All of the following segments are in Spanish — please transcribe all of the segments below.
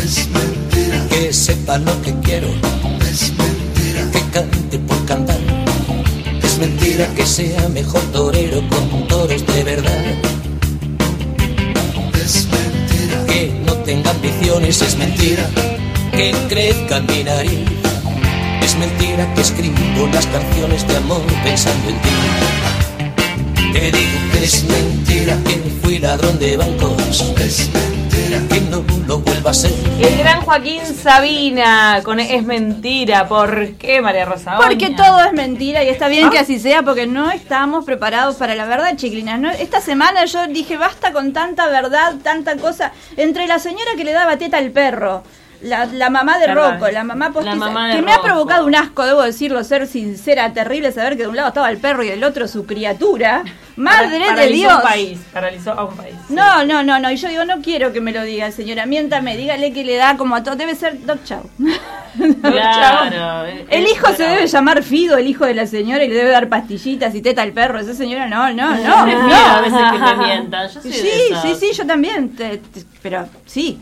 Es mentira. Que sepa lo que quiero. Es mentira. Que cante por cantar. Es mentira que sea mejor torero con toros de verdad. Es mentira. Que no tenga ambiciones, es mentira. Que crezca en mi nariz. Es mentira que escribo las canciones de amor pensando en ti. Te digo que es mentira que fui ladrón de bancos. Es mentira. Que no lo vuelva a ser. El gran Joaquín Sabina con Es mentira. ¿Por qué, María Rosa? Porque todo es mentira y está bien que así sea, porque no estamos preparados para la verdad, chiquilinas. ¿No? Esta semana yo dije, basta con tanta verdad, tanta cosa. Entre la señora que le daba teta al perro, la mamá de Rocco, la mamá postiza, que me ha provocado un asco, debo decirlo, ser sincera, terrible saber que de un lado estaba el perro y del otro su criatura. Madre de Dios. Paralizó a un país. No, y yo digo, no quiero que me lo diga, señora, miéntame, dígale que le da como a todo, debe ser Doc Chow. Claro. El hijo se debe llamar Fido, el hijo de la señora, y le debe dar pastillitas y teta al perro. Esa señora, no. A veces que me mientan. Yo soy de esas. Sí, yo también, pero sí.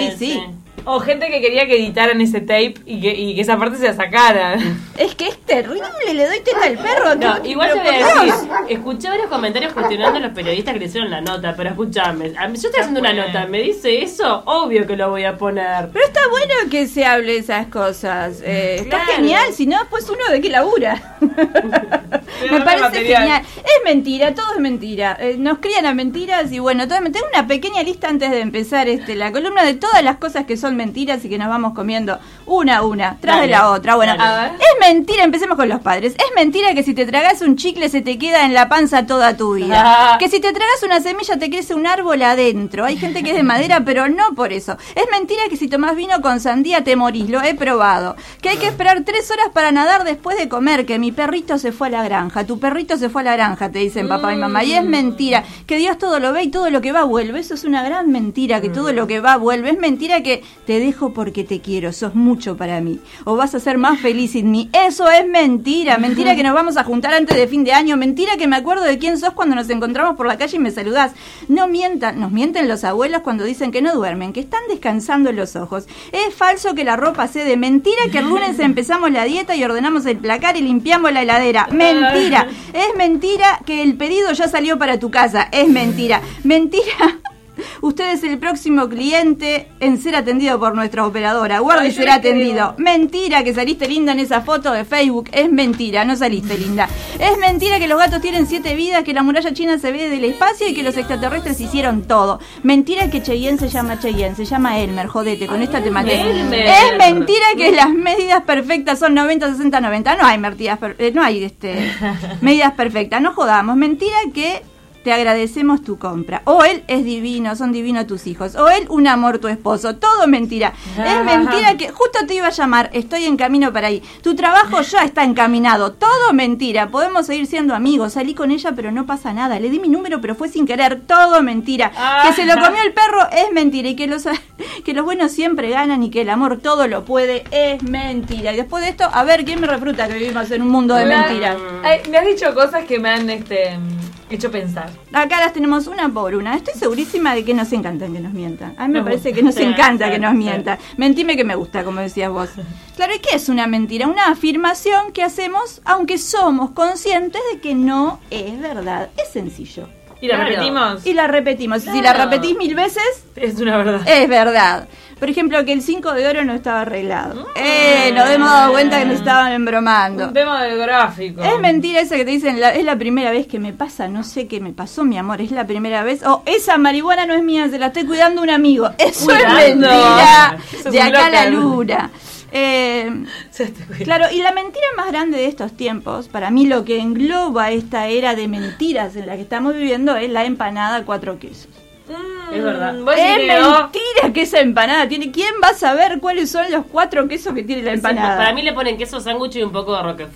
O gente que quería que editaran ese tape y que esa parte se la sacaran. Es que es terrible, le doy teta al perro. No, igual te voy a decir, escuché varios comentarios cuestionando a los periodistas que le hicieron la nota, pero escúchame, yo estoy haciendo una nota, me dice eso, obvio que lo voy a poner. Pero está bueno que se hable esas cosas, está genial, si no, después uno de qué labura. Me parece genial. Es mentira, todo es mentira, nos crían a mentiras y bueno, tengo una pequeña lista antes de empezar la columna de todas las cosas que son mentiras y que nos vamos comiendo una tras de la otra. Bueno, es mentira, empecemos con los padres. Es mentira que si te tragas un chicle se te queda en la panza toda tu vida. Que si te tragas una semilla te crece un árbol adentro. Hay gente que es de madera, pero no por eso. Es mentira que si tomás vino con sandía te morís, lo he probado. Que hay que esperar 3 horas para nadar después de comer, que mi perrito se fue a la granja. Tu perrito se fue a la granja, te dicen papá y mamá. Y es mentira que Dios todo lo ve y todo lo que va vuelve. Eso es una gran mentira, que todo lo que va vuelve. Es mentira que te dejo porque te quiero, sos mucho para mí, o vas a ser más feliz sin mí. Eso es mentira, mentira que nos vamos a juntar antes de fin de año, mentira que me acuerdo de quién sos cuando nos encontramos por la calle y me saludás. No mientan, nos mienten los abuelos cuando dicen que no duermen, que están descansando los ojos. Es falso que la ropa cede, mentira que el lunes empezamos la dieta y ordenamos el placar y limpiamos la heladera. Mentira, es mentira que el pedido ya salió para tu casa, es mentira, mentira. Usted es el próximo cliente en ser atendido por nuestra operadora. Guarda y será atendido. Mentira que saliste linda en esa foto de Facebook. Es mentira, no saliste linda. Es mentira que los gatos tienen 7 vidas, que la muralla china se ve del espacio y que los extraterrestres hicieron todo. Mentira que Cheyenne se llama Cheyenne, se llama Elmer. Jodete, con esta te maté. Es mentira que las medidas perfectas son 90, 60, 90. No hay medidas perfectas. No jodamos. Mentira que te agradecemos tu compra. O él es divino, son divinos tus hijos. O él, un amor tu esposo. Todo mentira. Es mentira que justo te iba a llamar, estoy en camino para ahí. Tu trabajo ya está encaminado. Todo mentira. Podemos seguir siendo amigos. Salí con ella, pero no pasa nada. Le di mi número, pero fue sin querer. Todo mentira. Que se lo comió el perro es mentira. Y que los buenos siempre ganan y que el amor todo lo puede es mentira. Y después de esto, a ver, ¿quién me refruta que vivimos en un mundo de mentiras? Me has dicho cosas que me han hecho pensar. Acá las tenemos una por una. Estoy segurísima de que nos encanta que nos mientan. A mí me parece que nos encanta que nos mientan. Mentime que me gusta, como decías vos. Claro, ¿y qué es una mentira? Una afirmación que hacemos aunque somos conscientes de que no es verdad. Es sencillo. ¿Y la repetimos? Y la repetimos. Claro. Si la repetís 1000 veces, es una verdad. Es verdad. Por ejemplo, que el 5 de oro no estaba arreglado. Nos hemos dado cuenta que nos estaban embromando. Un tema del gráfico. Es mentira esa que te dicen, es la primera vez que me pasa, no sé qué me pasó, mi amor, es la primera vez. O esa marihuana no es mía, se la estoy cuidando a un amigo. Eso es mentira. Eso es de acá a la luna. Claro, y la mentira más grande de estos tiempos, para mí lo que engloba esta era de mentiras en la que estamos viviendo, es la empanada 4 quesos. Es verdad. Es mentira que esa empanada tiene. ¿Quién va a saber cuáles son los 4 quesos que tiene la empanada? Para mí le ponen queso sándwich y un poco de Roquefort.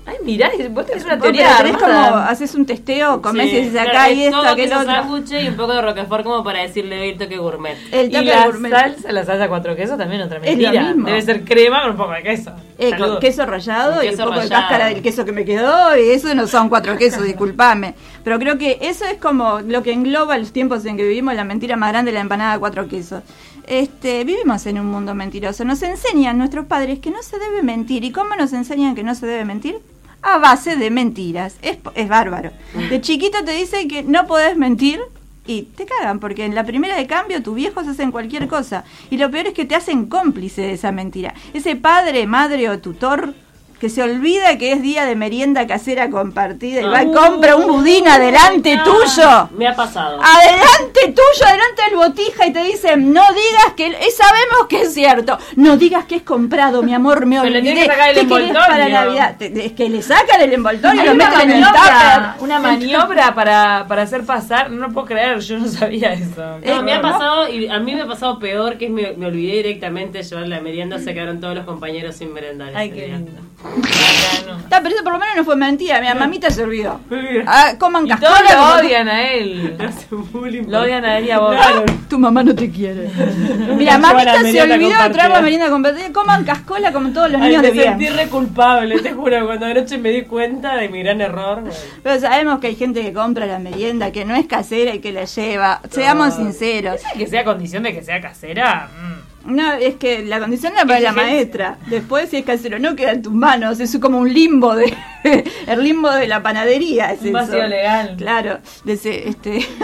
Ay, mirá, vos tenés una Vos teoría tenés como, armada. haces un testeo, comés Sí, y dices acá claro, y es esto, todo aquel queso otro. sándwich y un poco de roquefort como para decirle el toque gourmet. El Y toque la gourmet. salsa 4 quesos también otra Es mentira. lo mismo. Debe ser crema con un poco de queso. Con Saludos. queso rallado Con y un queso poco de rallado. cáscara del queso que me quedó, y eso no son 4 quesos, disculpame. Pero creo que eso es como lo que engloba los tiempos en que vivimos, la mentira más grande, la empanada de 4 quesos. Vivimos en un mundo mentiroso. Nos enseñan nuestros padres que no se debe mentir. ¿Y cómo nos enseñan que no se debe mentir? A base de mentiras. Es bárbaro. De chiquito te dicen que no podés mentir y te cagan, porque en la primera de cambio tus viejos hacen cualquier cosa. Y lo peor es que te hacen cómplice de esa mentira. Ese padre, madre o tutor que se olvida que es día de merienda casera compartida y va y compra un budín adelante tuyo. Me ha pasado. Adelante tuyo, adelante del botija y te dicen, no digas que... sabemos que es cierto. No digas que es comprado, mi amor, me Pero le olvidé. tenés que sacar el ¿Qué querés envoltorio? para Navidad? Es que le sacan el envoltorio y Hay lo una meten en el maniobra, tupper. una maniobra para hacer pasar, no lo puedo creer, yo no sabía eso. No, me ha ¿cómo? pasado, y a mí me ha pasado peor, que es me olvidé directamente de llevar la merienda, se quedaron todos los compañeros sin merendar. Ay, ese qué día. lindo. Pero eso por lo menos no fue mentira, mi mamita se olvidó. Coman Y todos cascola. lo como- odian a él. Hacen bullying. Lo odian a él y a vos. Tu mamá no te quiere. Mira, Lleva la mamita se merienda olvidó de compartida. traer la merienda compartida. Coman cascola como todos los Ay, niños me de bien. sentí re culpable, te juro, cuando anoche me di cuenta de mi gran error. Pero sabemos que hay gente que compra la merienda, que no es casera y que la lleva. Seamos sinceros. Que sea condición de que sea casera. No, es que la condición es para la maestra. Después, si es casero, no queda en tus manos. Es como un limbo de el limbo de la panadería. Es Un eso. vacío legal. Claro, de ese,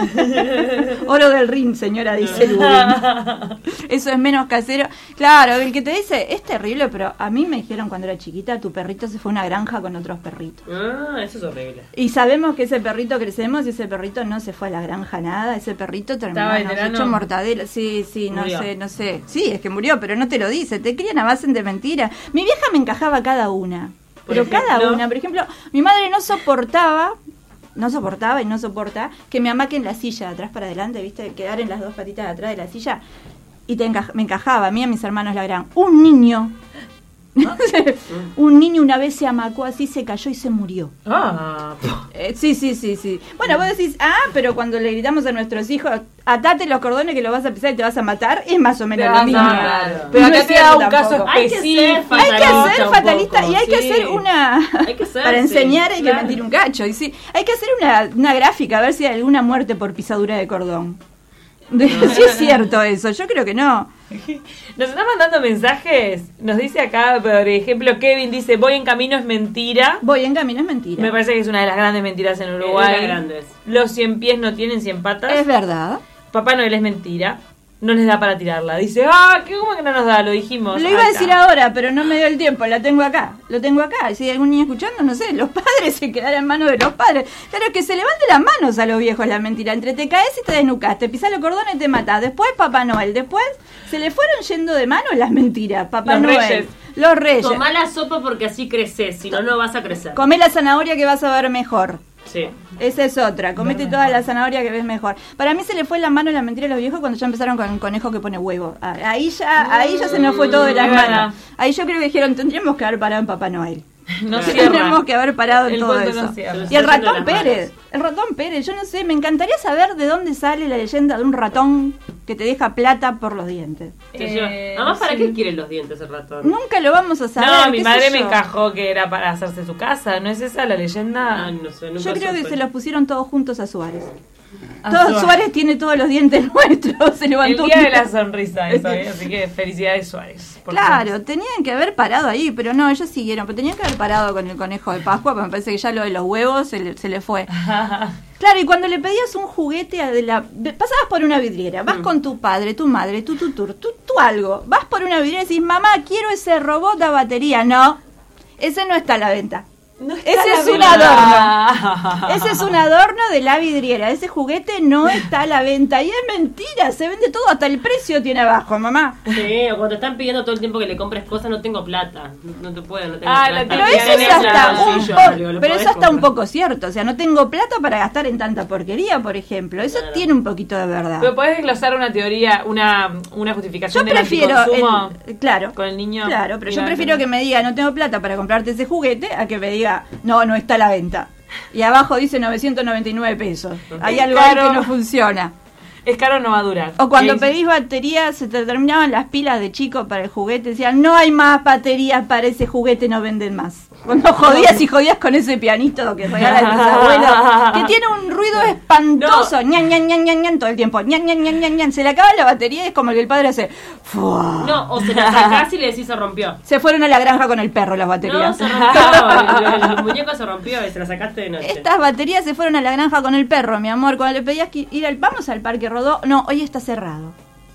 oro del ring, señora, dice el budín. Eso es menos casero. Claro, el que te dice, es terrible, pero a mí me dijeron cuando era chiquita, tu perrito se fue a una granja con otros perritos. Ah, eso es horrible. Y sabemos que ese perrito crecemos y ese perrito no se fue a la granja nada, ese perrito terminó ¿Estaba nos veterano? hecho mortadela. Sí, no Murió. sé. Sí, es que murió, pero no te lo dice, te crían a base de mentira. Mi vieja me encajaba cada una. Pero cada ejemplo? una, por ejemplo, mi madre no soportaba y no soporta que me amaque en la silla de atrás para adelante, ¿viste? Quedar en las dos patitas de atrás de la silla. Y me encajaba, a mí y a mis hermanos la gran. Un niño una vez se amacó así, se cayó y se murió. Sí. Bueno, vos decís, pero cuando le gritamos a nuestros hijos, atate los cordones que lo vas a pisar y te vas a matar, es más o menos Te lo vas a mismo. matar. Pero No acá es te cierto da un tampoco. caso Hay que ser Hay específico. que ser fatalista un fatalista poco, y hay que sí. hacer Hay que ser, para sí, enseñar hay que claro. mentir un cacho. Y sí, hay que hacer una gráfica a ver si hay alguna muerte por pisadura de cordón. Sí es cierto eso, yo creo que no. Nos están mandando mensajes. Nos dice acá, por ejemplo, Kevin dice: voy en camino es mentira. Voy en camino, es mentira. Me parece que es una de las grandes mentiras en Uruguay. Es de las grandes. Los 100 pies no tienen 100 patas. Es verdad. Papá Noel es mentira. No les da para tirarla. Dice, ¿cómo que no nos da? Lo dijimos. Lo iba a acá. decir ahora, pero no me dio el tiempo. Lo tengo acá. Si hay algún niño escuchando, no sé. Los padres se quedarán en manos de los padres. Claro, que se le van de las manos a los viejos la mentira. Entre te caes y te desnucas, te pisas los cordones y te matás. Después Papá Noel. Después se le fueron yendo de manos las mentiras. Papá Los Noel. reyes. Los reyes. Tomá la sopa porque así creces, si no, no vas a crecer. Comé la zanahoria que vas a ver mejor. Sí. Esa es otra, comete toda la zanahoria que ves mejor. Para mí se le fue la mano la mentira a los viejos cuando ya empezaron con el conejo que pone huevo. Ahí ya se nos fue todo de las Es verdad. manos. Ahí yo creo que dijeron, tendríamos que haber parado en Papá Noel. No Tendríamos cierra. que haber parado en El todo cuento eso. no cierra. Y el Está yendo ratón de las Pérez, yo no sé, me encantaría saber de dónde sale la leyenda de un ratón que te deja plata por los dientes. Además, ¿para qué quieren los dientes el ratón? Nunca lo vamos a saber. No, mi qué madre sé me yo. encajó que era para hacerse su casa. ¿No es esa la leyenda? Ah, no sé, nunca Yo creo que supe. se los pusieron todos juntos a Suárez. A Todos Suárez tiene todos los dientes nuestros. Se El levantó día un de la sonrisa, eso, así que felicidades Suárez. por Claro, tenían que haber parado ahí, pero no, ellos siguieron. Pero tenían que haber parado con el conejo de Pascua, pero me parece que ya lo de los huevos se le fue. favor. Claro, y cuando le pedías un juguete, pasabas por una vidriera, vas con tu padre, tu madre, tú algo. Vas por una vidriera y decís, mamá, quiero ese robot a batería. No, ese no está a la venta. No está Ese la es un venta. adorno. Ese es un adorno de la vidriera. Ese juguete no está a la venta. Y es mentira, se vende todo, hasta el precio tiene abajo, mamá. Sí, o cuando te están pidiendo todo el tiempo que le compres cosas, no tengo plata. No te puedo, no tengo Ah, plata. la Pero típica eso es nena hasta la un bolsillo, poco, digo, lo pero podés eso hasta un comprar. poco cierto. O sea, no tengo plata para gastar en tanta porquería, por ejemplo. Eso Claro. tiene un poquito de verdad. Pero podés desglosar una teoría, una justificación Yo del prefiero, anticonsumo claro, con el niño. claro, pero yo Diga, prefiero que me diga no tengo plata para comprarte ese juguete a que me diga diga, no está a la venta. Y abajo dice 999 pesos. Hay Es algo ahí caro. que no funciona. Es caro, no va a durar. O cuando Sí. pedís baterías, se te terminaban las pilas de chico para el juguete. Decían, no hay más baterías para ese juguete, no venden más. Cuando jodías y jodías con ese pianito que regalan tus abuelos, que tiene un ruido espantoso. Ñan, ñan, ñan, ñan, ñan, todo el tiempo. Ñan, ñan, ñan, ñan, ñan. Se le acaba la batería y es como que el padre hace... ¡fua! No, o se la sacás y le decís se rompió. Se fueron a la granja con el perro las No, baterías. se rompió. El muñeco se rompió y se la sacaste de noche. Estas baterías se fueron a la granja con el perro, mi amor. Cuando le pedías que ir vamos al Parque Rodó, no, hoy está cerrado.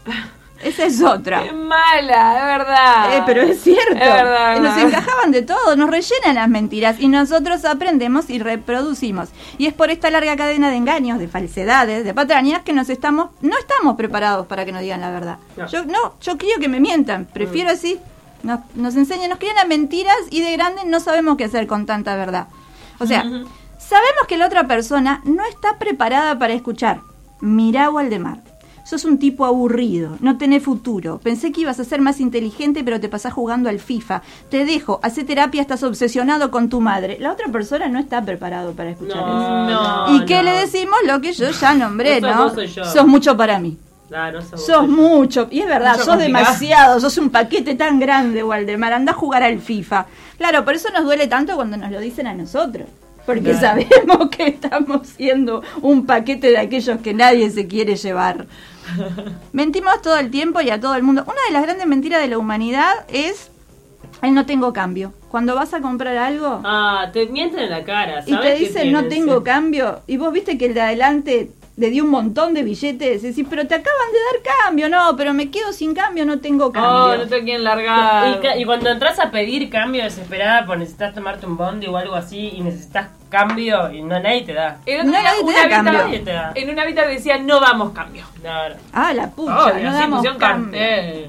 Esa es otra. Qué mala, es verdad. Pero es cierto. Es verdad, Nos verdad. encajaban de todo, nos rellenan las mentiras y nosotros aprendemos y reproducimos. Y es por esta larga cadena de engaños, de falsedades, de patrañas que no estamos preparados para que nos digan la verdad. No. Yo quiero que me mientan, prefiero así. Nos enseñan, nos crían a mentiras y de grande no sabemos qué hacer con tanta verdad. O sea, sabemos que la otra persona no está preparada para escuchar. Mirá, Waldemar, sos un tipo aburrido, no tenés futuro. Pensé que ibas a ser más inteligente, pero te pasás jugando al FIFA. Te dejo, hacé terapia, estás obsesionado con tu madre. La otra persona no está preparado para escuchar eso. No, ¿Y qué no. le decimos? Lo que yo ya nombré, No sos ¿no? vos, soy yo. Sos mucho para mí. Ah, no sos Sos vos. mucho, y es verdad, Mucho sos complicado. demasiado, sos un paquete tan grande, Waldemar, andá a jugar al FIFA. Claro, por eso nos duele tanto cuando nos lo dicen a nosotros, porque sabemos que estamos siendo un paquete de aquellos que nadie se quiere llevar. Mentimos todo el tiempo y a todo el mundo. Una de las grandes mentiras de la humanidad es el no tengo cambio. Cuando vas a comprar algo Ah, te mienten en la cara. y te ¿sabes qué dicen no tienen? tengo Sí. cambio, y vos viste que el de adelante le dio un montón de billetes, y decís, pero te acaban de dar cambio, no, pero me quedo sin cambio, no tengo cambio. Oh, no te quieren largar. Y cuando entras a pedir cambio desesperada porque necesitas tomarte un bondi o algo así y necesitas cambio y no nadie te da. El otro No, día nadie te un da hábitat- cambio. Nadie te da. En un hábitat decía no damos cambio. No, no. Ah, la pucha, Obvio, no sí, damos pusieron cambio. cartel.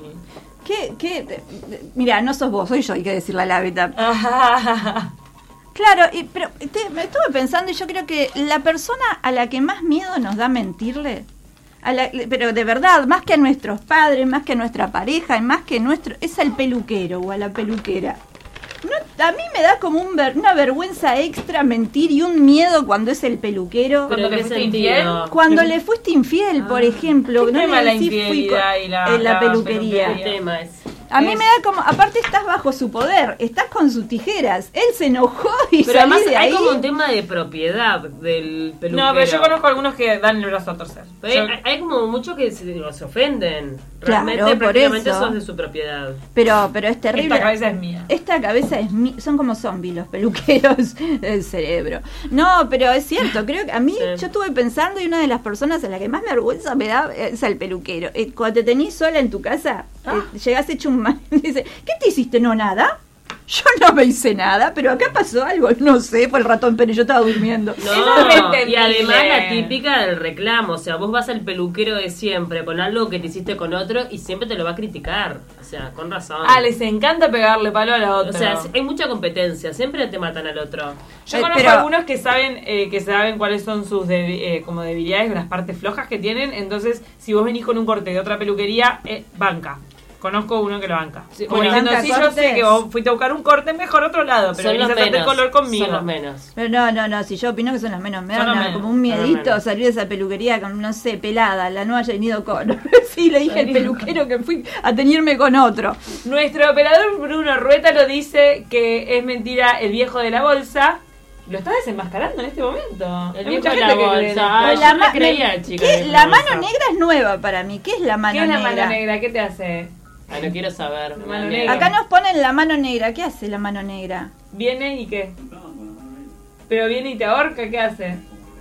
Mira, no sos vos, soy yo, hay que decirle al hábitat. Claro, pero me estuve pensando y yo creo que la persona a la que más miedo nos da mentirle, pero de verdad, más que a nuestros padres, más que a nuestra pareja, y más que es al peluquero o a la peluquera. No, a mí me da como una vergüenza extra mentir y un miedo cuando es el peluquero. Cuando ¿Pero te qué fuiste sentido? infiel. Cuando le fuiste infiel, por ejemplo, ¿qué no tema le la decís fui infidelidad y la- en la la peluquería. El tema es. A mí me da como, aparte estás bajo su poder, estás con sus tijeras, él se enojó y Pero además salí de hay ahí. como un tema de propiedad del peluquero. No, pero yo conozco algunos que dan el brazo a torcer. Pero Yo- hay como muchos que se ofenden. Claro, Realmente por prácticamente eso. sos de su propiedad. Pero es terrible. Esta cabeza es mía. Esta cabeza es son como zombies los peluqueros del cerebro. No, pero es cierto, creo que a mí, Sí. yo estuve pensando y una de las personas a la que más vergüenza me da es al peluquero. Cuando te tenés sola en tu casa, llegás hecho un mal y dice, ¿qué te hiciste? No, nada. Yo no me hice nada, pero acá pasó algo, no sé, fue el ratón Pérez, yo estaba durmiendo. Eso es No, entendible. y además la típica del reclamo, o sea, vos vas al peluquero de siempre con algo que te hiciste con otro y siempre te lo va a criticar, o sea, con razón. Les encanta pegarle palo a la otra. O sea, hay mucha competencia, siempre te matan al otro. Yo conozco pero- algunos que saben cuáles son sus como debilidades, las partes flojas que tienen. Entonces, si vos venís con un corte de otra peluquería, banca. Conozco uno que lo banca. Sí, Como bueno, diciendo, banca sí, yo sé cortes. que vos fuiste a buscar un corte mejor a otro lado, pero Son venís los a hacerte menos. color conmigo. Son los menos. Pero no, si yo opino que son los menos, me da Son los una- menos, como un son los miedito menos. salir de esa peluquería con, no sé, pelada, la no haya venido con. Sí, le dije al peluquero que fui a teñirme con otro. Nuestro operador Bruno Rueta lo dice que es mentira el viejo de la bolsa. Lo está desenmascarando en este momento. El Hay viejo mucha de la gente que bolsa. cree en Ah, esto. yo La no ma- creía, me- chica, ¿qué? de La bolsa. mano negra es nueva para mí. ¿Qué es la mano ¿Qué es la negra? mano negra? ¿Qué te hace? Ay, no quiero saber. La mano Mira. negra. Acá nos ponen la mano negra. ¿Qué hace la mano negra? ¿Viene y qué? ¿Pero viene y te ahorca? ¿Qué hace?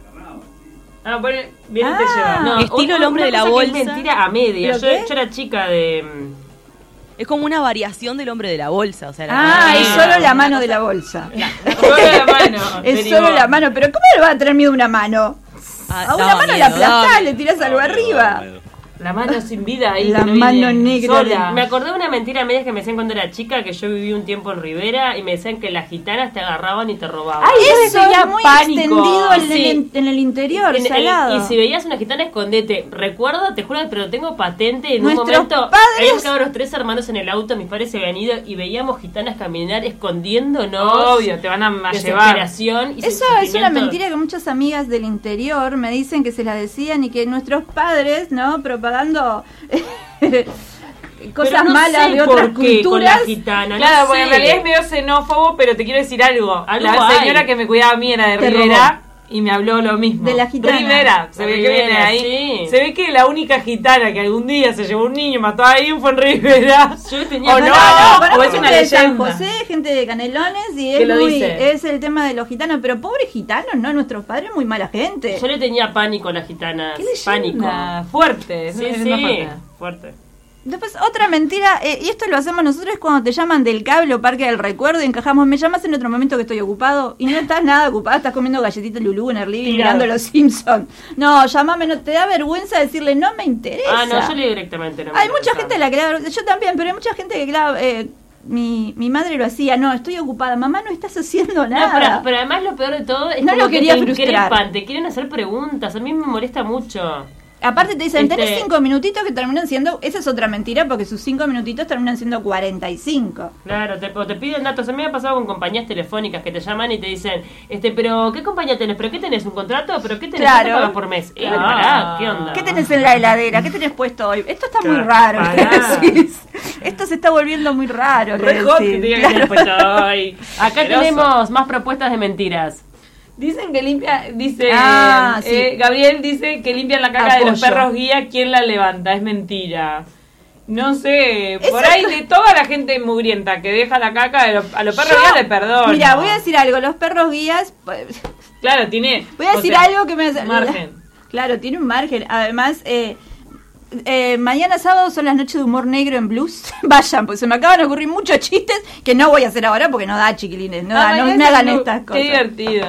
Viene y te Ah. lleva. No, Estilo el una hombre de la cosa que es bolsa. mentira a media. Yo, ¿Pero qué? yo era chica de. Es como una variación del hombre de la bolsa. O sea, la Ah, mano es negra, solo la una mano cosa- de la bolsa. Solo la mano. Es derivó. solo la mano. Pero ¿cómo le va a tener miedo una mano? Ah, A una daba mano miedo, la aplastás, daba le tirás algo arriba. La mano sin vida ahí. La que no mano viene negra sola. Me acordé de una mentira media que me decían cuando era chica, que yo viví un tiempo en Rivera y me decían que las gitanas te agarraban y te robaban. Ay, Eso tenía es muy pánico. extendido Sí. en el interior, salado. Y si veías una gitana, escondete. Recuerdo, te juro, pero tengo patente. En Nuestros un momento padres- habíamos quedado los 3 hermanos en el auto, mis padres se habían ido y veíamos gitanas caminar escondiéndonos. Obvio, te van a llevar. Desesperación y Eso es una sentimiento. mentira que muchas amigas del interior me dicen que se la decían y que nuestros padres, ¿no? Propagando cosas Pero no malas sé de otras por qué con la culturas. gitana. Claro, no porque en sé. realidad es medio xenófobo, pero te quiero decir algo. Algo La hay. señora que me cuidaba a mí era de Te Rivera y me habló lo mismo. De la gitana. Rivera, se ve que Rivera, viene ahí. sí. Se ve que la única gitana que algún día se llevó un niño y mató a alguien fue en Rivera. Yo tenía O no, no, Conozco o es una gente de San leyenda. José, gente de Canelones y Que es, lo dice. es el tema de los gitanos, pero pobres gitanos, no, nuestros padres muy mala gente. Yo le tenía pánico a las gitanas. ¿Qué leyenda? Pánico. Fuerte. Sí, es sí, más fuerte. fuerte. Después, otra mentira, y esto lo hacemos nosotros, es cuando te llaman del cable o parque del recuerdo y encajamos, me llamas en otro momento que estoy ocupado y no estás nada ocupado, estás comiendo galletitas Lulú en el living Tirado. mirando Los Simpsons. No, llámame, no te da vergüenza decirle, no me interesa. Ah, no, yo le digo directamente. No me Hay mucha interesa. gente a la que le da vergüenza, yo también, pero hay mucha gente que, claro, mi madre lo hacía, no, estoy ocupada, mamá, no estás haciendo No, nada. pero además lo peor de todo es No como lo que quería te frustrar. increpan, te quieren hacer preguntas. A mí me molesta mucho. Aparte te dicen, tenés Este- 5 minutitos que terminan siendo, esa es otra mentira, porque sus 5 minutitos terminan siendo 45. Claro, o te piden datos. A mí me ha pasado con compañías telefónicas que te llaman y te dicen, pero ¿qué compañía tenés? ¿Pero qué tenés? ¿Un contrato? ¿Pero qué tenés? Claro. ¿Cuánto pagas por mes? Claro. Pará, ¿qué onda? ¿Qué tenés en la heladera? ¿Qué tenés puesto hoy? Esto está muy Claro, raro. ¿qué pará. decís? Esto se está volviendo muy raro. le Re hot que decís. te diga que Claro. tenés puesto hoy. Acá Asqueroso. tenemos más propuestas de mentiras. Dicen que limpia, dice sí. Gabriel dice que limpian la caca de los Apoyo. perros guía. ¿Quién la levanta? Es mentira. No sé, por Eso- ahí de toda la gente mugrienta que deja la caca a los perros Yo- guía le perdono. Mira, voy a decir algo. Los perros guías. Claro, tiene. Voy a decir algo que me hace. Margen. Claro, tiene un margen. Además, mañana sábado son las noches de humor negro en Blues. Vayan, pues se me acaban de ocurrir muchos chistes que no voy a hacer ahora porque no da, chiquilines. No, da, no me hagan estas Qué cosas. divertido.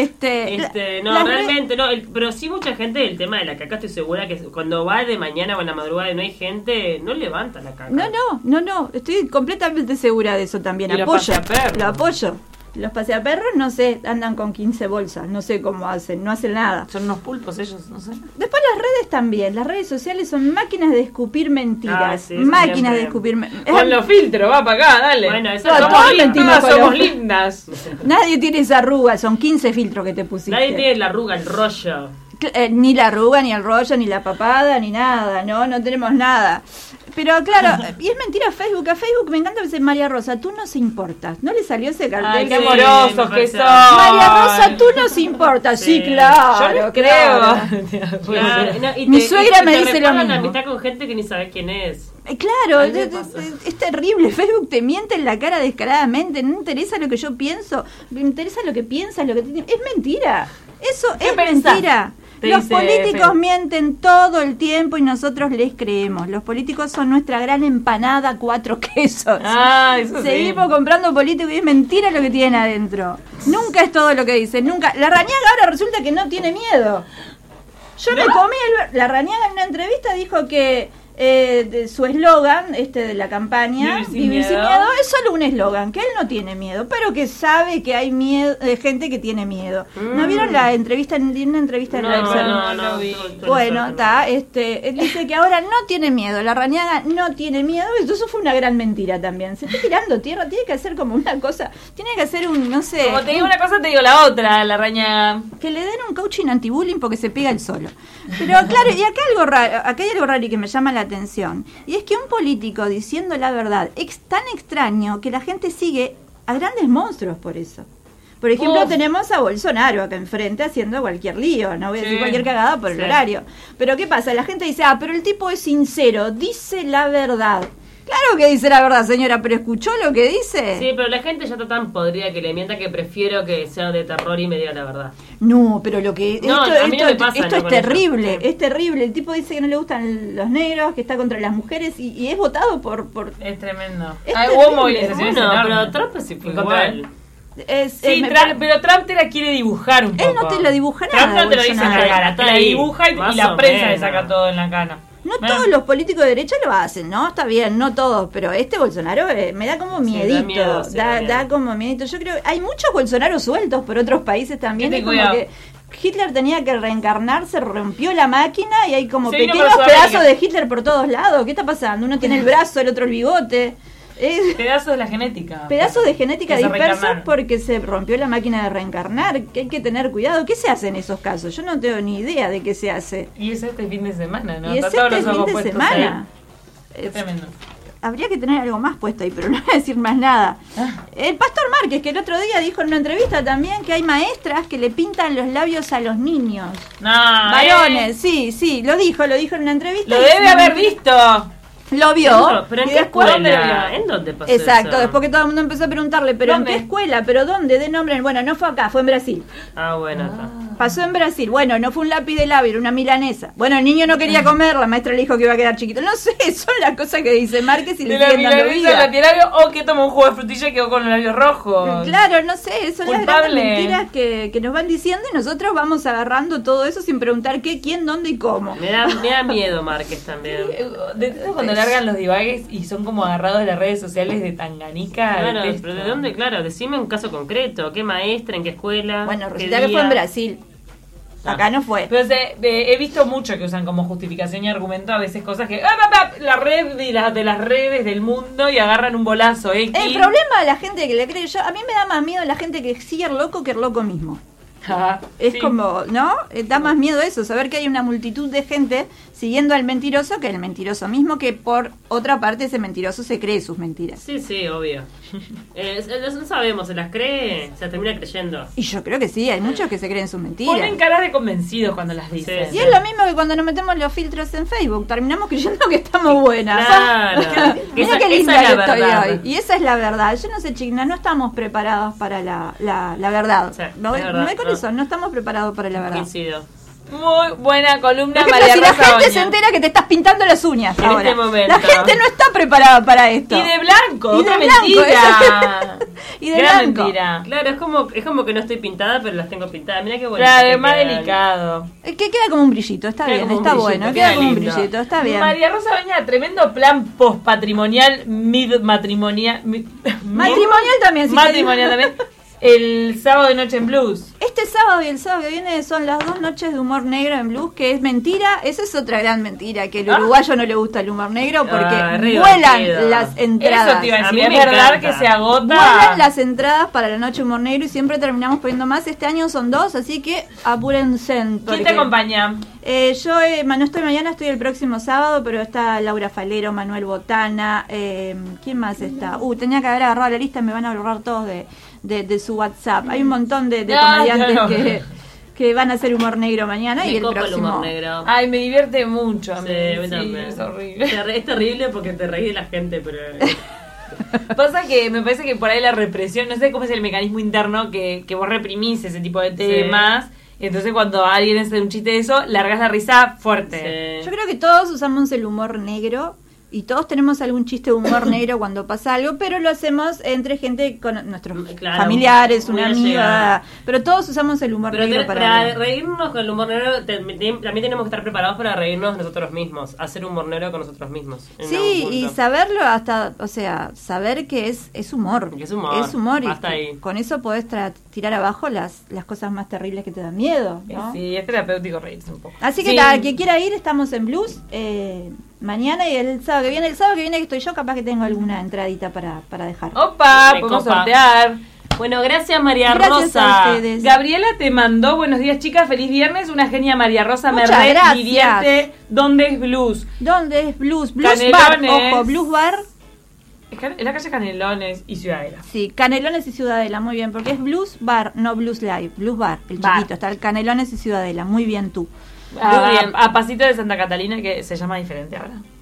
No, las realmente no. Pero sí mucha gente, el tema de la caca, estoy segura que cuando va de mañana o en la madrugada y no hay gente, no levanta la caca. No, estoy completamente segura de eso también. Y los Apoyo, paseaperros. lo apoyo. Los paseaperros, no sé, andan con 15 bolsas, no sé cómo hacen, no hacen nada. Son unos pulpos ellos, no sé. Después las redes también, las redes sociales son máquinas de escupir mentiras, Ah, sí, eso máquinas siempre. de escupir mentiras. Con los filtros, va para acá, dale. Bueno, eso No, no, todos nadie- mentimos. Todas somos lindas. Nadie tiene esa arruga, son 15 filtros que te pusiste. Nadie tiene la arruga, el rollo. Ni la arruga, ni el rollo, ni la papada, ni nada, no tenemos nada. Pero claro, y es mentira Facebook. A Facebook me encanta decir María Rosa, tú nos importas. ¿No le salió ese cartel? Ay, qué Sí, amorosos me que parece. son. María Rosa, tú nos importas. Sí, Sí. claro. Yo les claro. creo. Claro, no, y Mi te- suegra y me te dice lo recuerdan mismo. amistad con gente que ni sabes quién es. Claro, A mí me pasa. es terrible. Facebook te miente en la cara descaradamente. No interesa lo que yo pienso, me interesa lo que piensas, lo que es mentira. Eso ¿Qué es pensás? mentira. Te Los dice políticos Facebook. mienten todo el tiempo y nosotros les creemos. Los políticos son nuestra gran empanada 4 quesos. Ah, eso sí. Seguimos comprando políticos y es mentira lo que tienen adentro. Nunca es todo lo que dicen, nunca. La Rañaga ahora resulta que no tiene miedo. Yo me comí la Rañaga en una entrevista dijo que de su eslogan, de la campaña, Vivir sin miedo. es solo un eslogan, que él no tiene miedo, pero que sabe que hay miedo, gente que tiene miedo. ¿No vieron la entrevista en una entrevista en la no vi. Bueno, está, él dice que ahora no tiene miedo, la Rañaga no tiene miedo, y eso fue una gran mentira también. Se está tirando tierra, tiene que hacer como una cosa, tiene que hacer un, no sé, Como te digo una cosa, te digo la otra, la Rañaga. que le den un coaching anti-bullying porque se pega el solo. Pero claro, y acá hay algo raro y que me llama la atención, y es que un político diciendo la verdad es tan extraño que la gente sigue a grandes monstruos por eso. Por ejemplo, Uf. tenemos a Bolsonaro acá enfrente haciendo cualquier lío, no voy a decir Sí. cualquier cagada por el Sí. horario. Pero ¿qué pasa? La gente dice, pero el tipo es sincero, dice la verdad. Claro que dice la verdad, señora, pero ¿escuchó lo que dice? Sí, pero la gente ya está tan podrida que le mienta que prefiero que sea de terror y me diga la verdad. No, pero lo que No, a mí no me pasa, esto no, es con eso. terrible, Sí. es terrible. El tipo dice que no le gustan los negros, que está contra las mujeres y es votado por Es tremendo. Es Hubo terrible. movilizaciones Bueno, enormes. pero Trump sí fue Igual. igual. Sí, pero Trump te la quiere dibujar un poco. Él no te lo dibuja Trump nada, no te lo dice en la Bolsonaro. cara, te la Ahí, dibuja y más la o prensa le menos. saca todo en la cara. No todos los políticos de derecha lo hacen, ¿no? Está bien, no todos, pero Bolsonaro me da como miedito, da como miedito. Yo creo que hay muchos Bolsonaros sueltos por otros países también, es como que Hitler tenía que reencarnarse, rompió la máquina y hay como pequeños pedazos de Hitler por todos lados. ¿Qué está pasando? Uno tiene el brazo, el otro el bigote. Pedazos de la genética. Pedazos de genética dispersos porque se rompió la máquina de reencarnar, que hay que tener cuidado. ¿Qué se hace en esos casos? Yo no tengo ni idea de qué se hace. Y es este fin de semana, ¿no? Y es este fin de semana. Es tremendo. Habría que tener algo más puesto ahí, pero no voy a decir más nada. El Pastor Márquez, que el otro día dijo en una entrevista también que hay maestras que le pintan los labios a los niños. Varones, sí, lo dijo en una entrevista. Lo debe haber visto. Lo vio. ¿Pero en qué escuela? ¿En dónde pasó eso? Exacto, después que todo el mundo empezó a preguntarle, ¿pero en qué escuela? ¿Pero dónde? De nombre. Bueno, no fue acá, fue en Brasil. Bueno. Pasó en Brasil. Bueno, no fue un lápiz de labio, era una milanesa. Bueno, el niño no quería comer, la maestra le dijo que iba a quedar chiquito. No sé, son las cosas que dice Márquez y le siguen dando vida. O que toma un jugo de frutilla y quedó con los labios rojos. Claro, no sé, son las grandes mentiras que nos van diciendo y nosotros vamos agarrando todo eso sin preguntar qué, quién, dónde y cómo. Me da miedo Márquez también. Cuando largan los divagues y son como agarrados de las redes sociales de Tanganica. Claro, pero ¿de dónde? Claro, decime un caso concreto. ¿Qué maestra? ¿En qué escuela? Bueno, resulta que fue en Brasil. Acá no fue. Pero he visto mucho que usan como justificación y argumento a veces cosas que la red de las redes del mundo y agarran un bolazo. El problema de la gente que le cree, a mí me da más miedo la gente que sigue el loco que el loco mismo. Como, ¿no? Da más miedo eso, saber que hay una multitud de gente siguiendo al mentiroso que el mentiroso mismo, que por otra parte ese mentiroso se cree sus mentiras. Sí, obvio. No sabemos, ¿se las cree? Se termina creyendo. Y yo creo que sí, hay muchos que se creen sus mentiras. Ponen caras de convencidos cuando las dicen. Y es lo mismo que cuando nos metemos los filtros en Facebook, terminamos creyendo que estamos buenas. Claro. Mira qué linda que estoy hoy. Y esa es la verdad. Yo no sé, chicas, no estamos preparados para la verdad. Sí, no voy con eso, no estamos preparados para la verdad. Coincido. Muy buena columna, ejemplo, María si Rosa la gente Oña. se entera que te estás pintando las uñas en ahora. este momento. La gente no está preparada para esto. Y de blanco, Y de otra blanco, mentira. Y de Gran blanco. mentira. Claro, es como que no estoy pintada, pero las tengo pintadas. Mira qué bueno. Claro, es más delicado. Que queda como un brillito, está Queda bien, como un está brillito, bueno, queda queda como un lindo. brillito, está bien. María Rosa Oña, tremendo plan post-patrimonial, mid-matrimonial. Matrimonial también, sí. Matrimonial también. El sábado de noche en blues. Este sábado y el sábado que viene son las 2 noches de humor negro en blues, que es mentira. Esa es otra gran mentira, que el uruguayo no le gusta el humor negro porque vuelan las entradas. Eso te iba a A decir, mí es me verdad encanta. que se agota. Vuelan las entradas para la noche humor negro y siempre terminamos poniendo más. Este año son 2, así que apúrense. ¿Quién te acompaña? Yo no estoy mañana, estoy el próximo sábado, pero está Laura Falero, Manuel Botana, ¿quién más está? Tenía que haber agarrado la lista, me van a borrar todos de su WhatsApp. Hay un montón de comediantes que van a hacer humor negro mañana y el copa próximo. el humor negro. Ay, me divierte mucho. A mí. Sí, a mí Sí, también. es horrible. Es terrible porque te reís de la gente, pero... Pasa que me parece que por ahí la represión, no sé cómo es el mecanismo interno que vos reprimís ese tipo de temas. Entonces cuando alguien hace un chiste de eso, largas la risa fuerte. Yo creo que todos usamos el humor negro y todos tenemos algún chiste de humor negro cuando pasa algo, pero lo hacemos entre gente con nuestros familiares, muy una allegada. amiga, pero todos usamos el humor negro para algo. reírnos con el humor negro también tenemos que estar preparados para reírnos nosotros mismos, hacer humor negro con nosotros mismos. Sí, y saberlo hasta, o sea, saber que es humor. Que es humor. Es humor y Hasta ahí. con eso podés tirar abajo las cosas más terribles que te dan miedo, ¿no? Sí, es terapéutico reírse un poco. Así que Sí. nada, que quiera ir, estamos en Blues mañana y el sábado que viene. El sábado que viene que estoy yo, capaz que tengo alguna entradita para dejar. Opa, Me podemos copa. sortear. Bueno, gracias María Gracias Rosa. a ustedes. Gabriela te mandó, buenos días chicas, feliz viernes, una genia María Rosa Muchas me gracias. divierte. ¿Dónde es Blues? ¿Dónde es Blues? Blues Bar, Canelones. ojo, Blues Bar. Es la calle Canelones y Ciudadela. Sí, Canelones y Ciudadela, muy bien, porque es Blues Bar, no Blues Live, Blues Bar, el Bar. chiquito, está el Canelones y Ciudadela, muy bien tú. A pasito de Santa Catalina, que se llama diferente ahora.